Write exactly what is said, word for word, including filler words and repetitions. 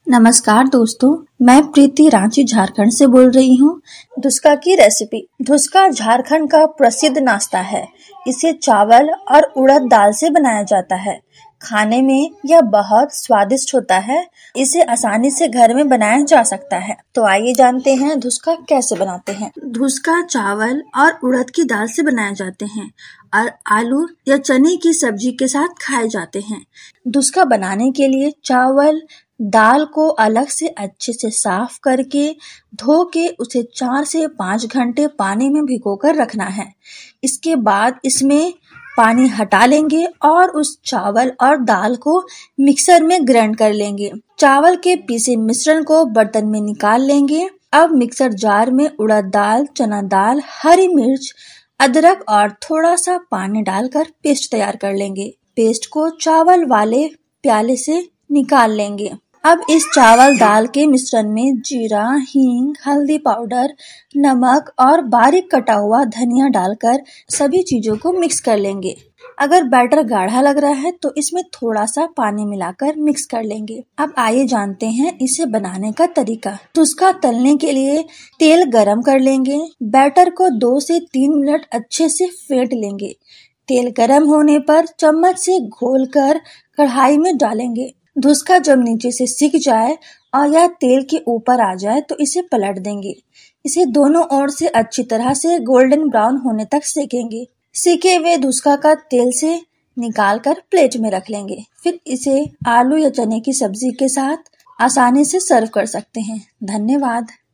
नमस्कार दोस्तों, मैं प्रीति रांची झारखंड से बोल रही हूँ। धुसका की रेसिपी। धुसका झारखंड का प्रसिद्ध नाश्ता है। इसे चावल और उड़द दाल से बनाया जाता है। खाने में यह बहुत स्वादिष्ट होता है। इसे आसानी से घर में बनाया जा सकता है। तो आइए जानते हैं धुसका कैसे बनाते हैं। धुसका चावल और उड़द की दाल से बनाए जाते हैं और आलू या चने की सब्जी के साथ खाए जाते हैं। धुसका बनाने के लिए चावल दाल को अलग से अच्छे से साफ करके धो के उसे चार से पाँच घंटे पानी में भिगोकर रखना है। इसके बाद इसमें पानी हटा लेंगे और उस चावल और दाल को मिक्सर में ग्राइंड कर लेंगे। चावल के पीसे मिश्रण को बर्तन में निकाल लेंगे। अब मिक्सर जार में उड़द दाल, चना दाल, हरी मिर्च, अदरक और थोड़ा सा पानी डालकर पेस्ट तैयार कर लेंगे। पेस्ट को चावल वाले प्याले से निकाल लेंगे। अब इस चावल दाल के मिश्रण में जीरा, हींग, हल्दी पाउडर, नमक और बारीक कटा हुआ धनिया डालकर सभी चीजों को मिक्स कर लेंगे। अगर बैटर गाढ़ा लग रहा है तो इसमें थोड़ा सा पानी मिलाकर मिक्स कर लेंगे। अब आइए जानते हैं इसे बनाने का तरीका। धुसका तलने के लिए तेल गरम कर लेंगे। बैटर को दो से तीन मिनट अच्छे से फेंट लेंगे। तेल गरम होने पर चम्मच से घोलकर कढ़ाई में डालेंगे। धुसका जब नीचे से सिक जाए और यह तेल के ऊपर आ जाए तो इसे पलट देंगे। इसे दोनों ओर से अच्छी तरह से गोल्डन ब्राउन होने तक सेकेंगे। सेके हुए धुसका का तेल से निकालकर प्लेट में रख लेंगे। फिर इसे आलू या चने की सब्जी के साथ आसानी से सर्व कर सकते हैं। धन्यवाद।